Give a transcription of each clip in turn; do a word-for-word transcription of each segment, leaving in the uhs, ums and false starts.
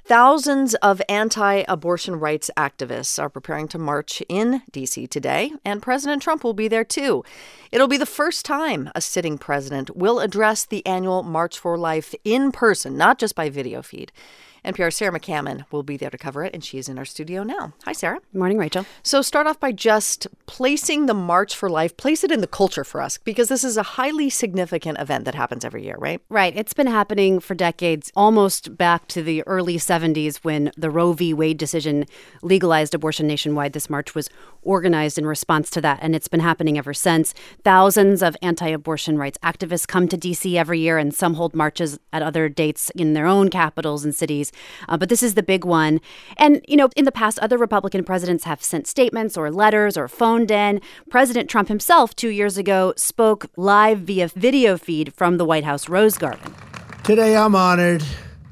Thousands of anti-abortion rights activists are preparing to march in D C today, and President Trump will be there too. It'll be the first time a sitting president will address the annual March for Life in person, not just by video feed. N P R's Sarah McCammon will be there to cover it, and she is in our studio now. Hi, Sarah. Good morning, Rachel. So start off by just placing the March for Life, place it in the culture for us, because this is a highly significant event that happens every year, right? Right. It's been happening for decades, almost back to the early seventies when the Roe v. Wade decision legalized abortion nationwide. This march was organized in response to that, and it's been happening ever since. Thousands of anti-abortion rights activists come to D C every year, and some hold marches at other dates in their own capitals and cities. Uh, but this is the big one. And, you know, in the past, other Republican presidents have sent statements or letters or phoned in. President Trump himself, two years ago, spoke live via video feed from the White House Rose Garden. Today, I'm honored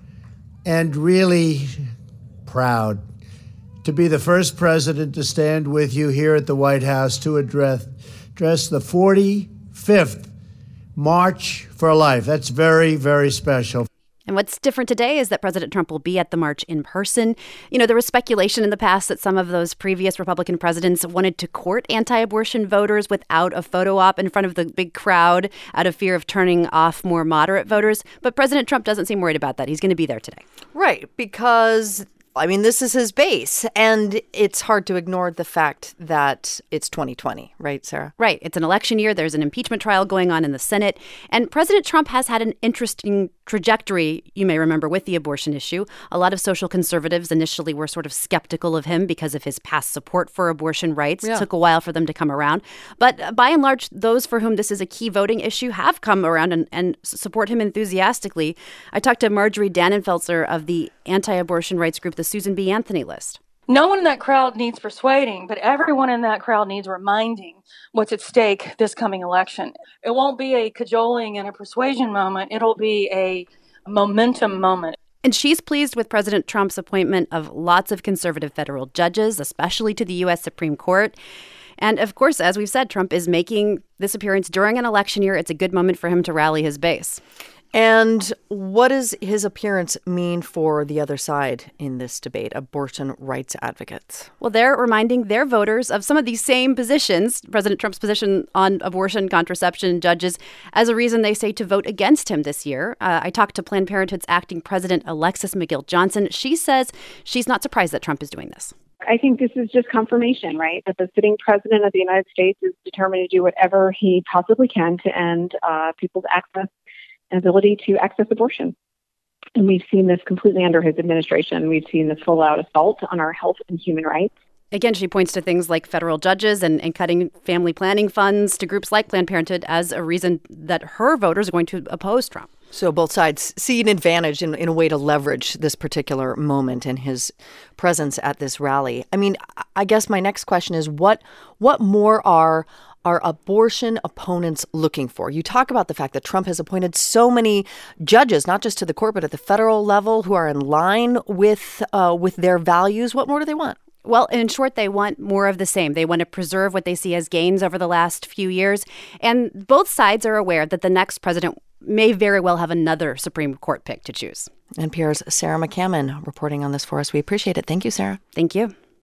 and really proud to be the first president to stand with you here at the White House to address, address the forty-fifth March for Life. That's very, very special. And what's different today is that President Trump will be at the march in person. You know, there was speculation in the past that some of those previous Republican presidents wanted to court anti-abortion voters without a photo op in front of the big crowd out of fear of turning off more moderate voters. But President Trump doesn't seem worried about that. He's going to be there today. Right, because I mean, this is his base, and it's hard to ignore the fact that it's twenty twenty, right, Sarah? Right. It's an election year. There's an impeachment trial going on in the Senate. And President Trump has had an interesting trajectory, you may remember, with the abortion issue. A lot of social conservatives initially were sort of skeptical of him because of his past support for abortion rights. Yeah. It took a while for them to come around. But by and large, those for whom this is a key voting issue have come around and, and support him enthusiastically. I talked to Marjorie Dannenfelser of the anti-abortion rights group, the Susan B. Anthony List. No one in that crowd needs persuading, but everyone in that crowd needs reminding what's at stake this coming election. It won't be a cajoling and a persuasion moment. It'll be a momentum moment. And she's pleased with President Trump's appointment of lots of conservative federal judges, especially to the U S Supreme Court. And of course, as we've said, Trump is making this appearance during an election year. It's a good moment for him to rally his base. And what does his appearance mean for the other side in this debate, abortion rights advocates? Well, they're reminding their voters of some of these same positions, President Trump's position on abortion, contraception, judges, as a reason they say to vote against him this year. Uh, I talked to Planned Parenthood's acting president, Alexis McGill Johnson. She says she's not surprised that Trump is doing this. I think this is just confirmation, right, that the sitting president of the United States is determined to do whatever he possibly can to end uh, people's access and ability to access abortion. And we've seen this completely under his administration. We've seen this full-out assault on our health and human rights. Again, she points to things like federal judges and, and cutting family planning funds to groups like Planned Parenthood as a reason that her voters are going to oppose Trump. So both sides see an advantage in, in a way to leverage this particular moment and his presence at this rally. I mean, I guess my next question is what what more are Are abortion opponents looking for? You talk about the fact that Trump has appointed so many judges, not just to the court, but at the federal level, who are in line with uh, with their values. What more do they want? Well, in short, they want more of the same. They want to preserve what they see as gains over the last few years. And both sides are aware that the next president may very well have another Supreme Court pick to choose. N P R's Sarah McCammon reporting on this for us. We appreciate it. Thank you, Sarah. Thank you.